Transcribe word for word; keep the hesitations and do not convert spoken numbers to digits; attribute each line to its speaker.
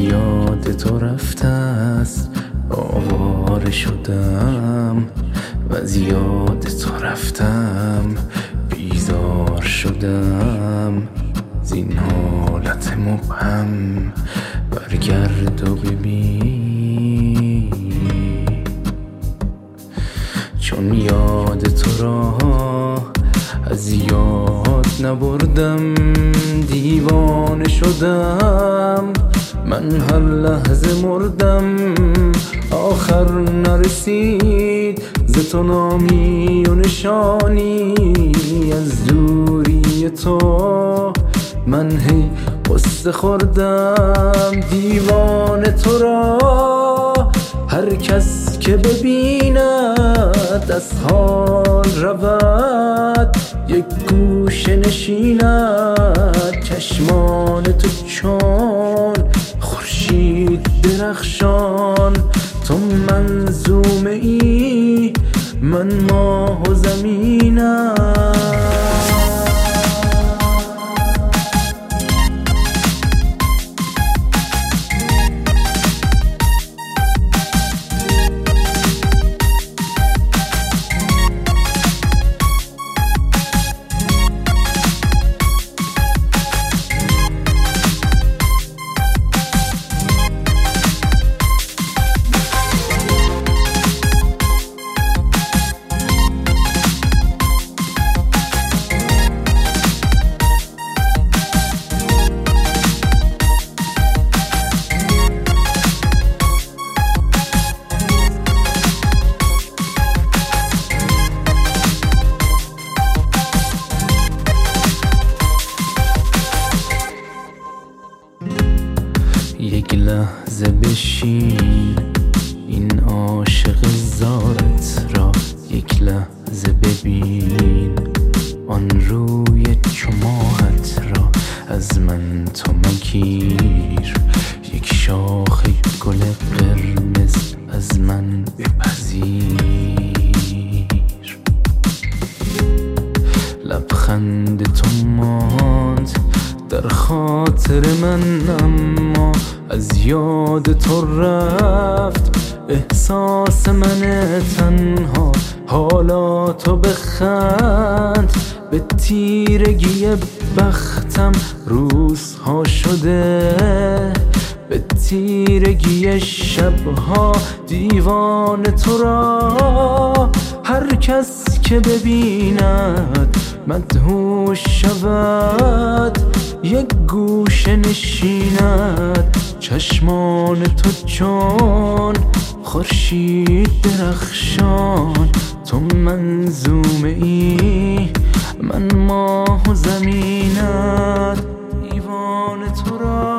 Speaker 1: یاد تو رفته است آواره شدم و از یاد تو رفتم بیزار شدم زین حالت مبهم برگرد و ببین چون یاد تو را از یاد نبردم دیوانه شدم من هر لحظه مردم آخر نرسید ز تو نامی و نشانی از دوری تو من هی قصه خوردم دیوانه تو را هر کس که ببیند از حال رود یک گوشه نشیند چشمان تو چون خورشید درخشان تو منظومه ای من ماه و زمینم یک لحظه بشین این عاشق زارت را یک لحظه ببین آن روی چو ماهت را از من تو مگیر یک شاخ گل قرمز از من بپذیر لبخند تو ماند در خاطر من اما از یاد تو رفت احساس من تنها حالا تو بخند به تیرگی بختم روزها شده به تیرگی شبها دیوان تو را هر کس که ببیند مدهوش شود یک گوشه نشیند چشمان تو چون خورشید درخشان تو منظومه ای من ماه و زمینت دیوان تو را